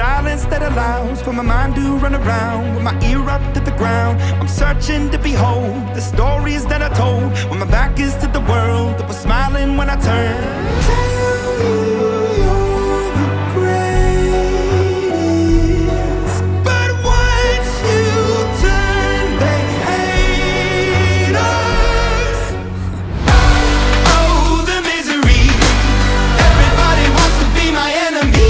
silence that allows for my mind to run around with my ear up to the ground. I'm searching to behold the stories that I told when my back is to the world that was smiling when I turned. Tell you you're the greatest, but once you turn, they hate us. Oh, the misery. Everybody wants to be my enemy.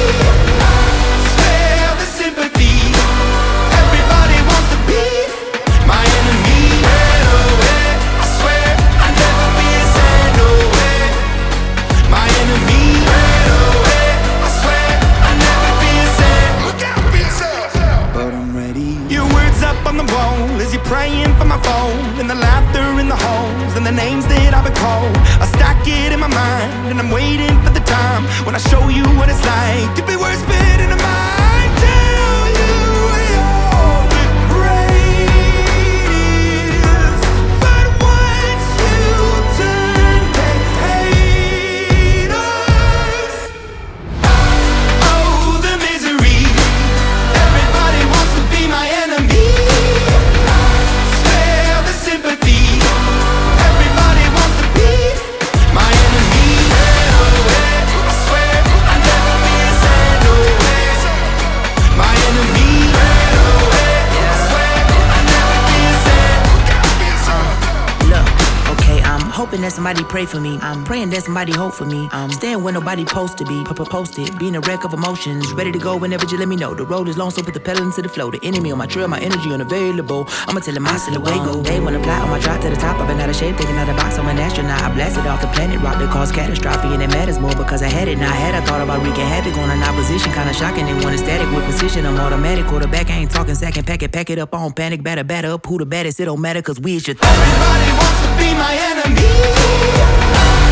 Spare the sympathy. Everybody wants to be my enemy. Ran away, I swear I'd never be a sad no way. My enemy. Ran away, I swear I'd never be a sad. Look out for yourself. But I'm ready. Your words up on the wall as you're praying for my phone, and the laughter in the halls and the names that I've been called. I stack it in my mind and I'm waiting for the time when I show you what it's like to be worse fit in a mind. Tell you you're the greatest, but once you turn, they hate us. Oh, the misery. Everybody wants to be my enemy. Spare the sympathy. Everybody wants to be my enemy. Ran away, I swear I'd never be a sad no way. My enemy. Ran away, I swear I'd never be a sad. Look, okay, I'm hoping that somebody pray for me. I'm praying that somebody hope for me. I'm staying where nobody supposed to be. Posted, being a wreck of emotions. Ready to go whenever you let me know. The road is long, so put the pedal into the flow. The enemy on my trail, my energy unavailable. I'ma tell him I still away go. They wanna fly on my drive to the top. I've been out of shape, taking out the box. I'm an astronaut. I blasted off the planet, rock that caused catastrophe, and it matters more because I had it. Now I had, I thought about wreaking havoc on an opposition. Kinda shocking, they want static with precision. I'm automatic, quarterback. I ain't talking second pack it up on panic. Batter up. Who the baddest? It don't matter, cause we is your thing. Everybody wants to be my enemy.